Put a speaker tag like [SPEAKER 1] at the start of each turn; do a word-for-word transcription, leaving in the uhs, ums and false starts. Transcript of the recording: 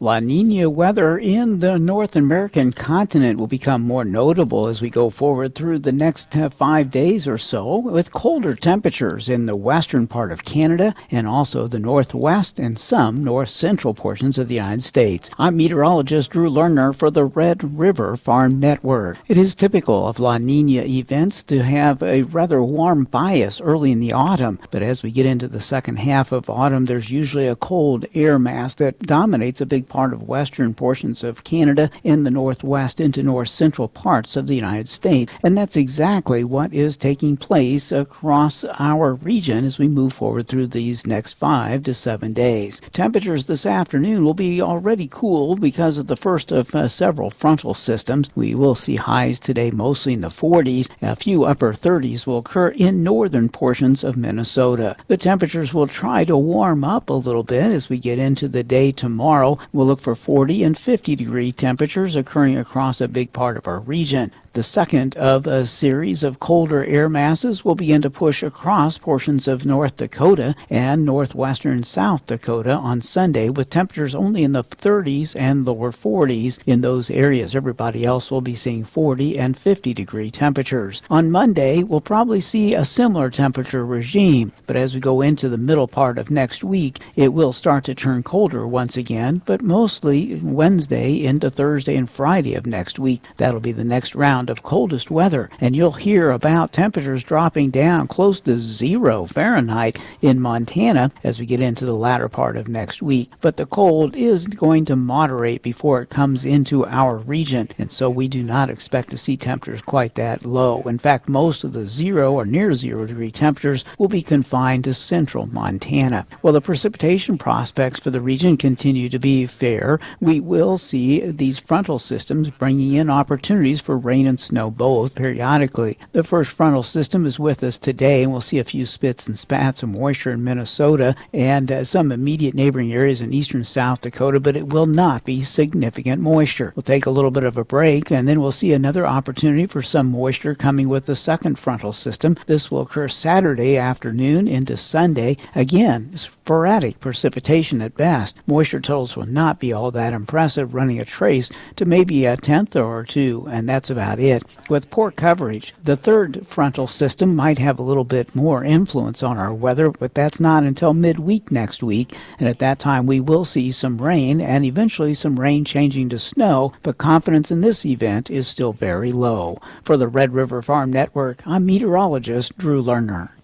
[SPEAKER 1] La Nina weather in the North American continent will become more notable as we go forward through the next uh, five days or so, with colder temperatures in the western part of Canada and also the northwest and some north-central portions of the United States. I'm meteorologist Drew Lerner for the Red River Farm Network. It is typical of La Nina events to have a rather warm bias early in the autumn, but as we get into the second half of autumn, there's usually a cold air mass that dominates a big part of western portions of Canada and the northwest into north central parts of the United States. And that's exactly what is taking place across our region as we move forward through these next five to seven days. Temperatures this afternoon will be already cool because of the first of uh, several frontal systems. We will see highs today mostly in the forties. A few upper thirties will occur in northern portions of Minnesota. The temperatures will try to warm up a little bit as we get into the day tomorrow. We'll look for forty and fifty degree temperatures occurring across a big part of our region. The second of a series of colder air masses will begin to push across portions of North Dakota and northwestern South Dakota on Sunday, with temperatures only in the thirties and lower forties in those areas. Everybody else will be seeing forty and fifty degree temperatures. On Monday, we'll probably see a similar temperature regime, but as we go into the middle part of next week, it will start to turn colder once again, but mostly Wednesday into Thursday and Friday of next week. That'll be the next round of coldest weather, and you'll hear about temperatures dropping down close to zero Fahrenheit in Montana as we get into the latter part of next week. But the cold is going to moderate before it comes into our region, and so we do not expect to see temperatures quite that low. In fact, most of the zero or near zero degree temperatures will be confined to central Montana. Well, the precipitation prospects for the region continue to be fair. We will see these frontal systems bringing in opportunities for rain and snow both periodically. The first frontal system is with us today, and we'll see a few spits and spats of moisture in Minnesota and uh, some immediate neighboring areas in eastern South Dakota, but it will not be significant moisture. We'll take a little bit of a break, and then we'll see another opportunity for some moisture coming with the second frontal system. This will occur Saturday afternoon into Sunday. Again, sporadic precipitation at best. Moisture totals will not be all that impressive, running a trace to maybe a tenth or two, and that's about it. With poor coverage, the third frontal system might have a little bit more influence on our weather, but that's not until midweek next week, and at that time we will see some rain and eventually some rain changing to snow, but confidence in this event is still very low. For the Red River Farm Network, I'm meteorologist Drew Lerner.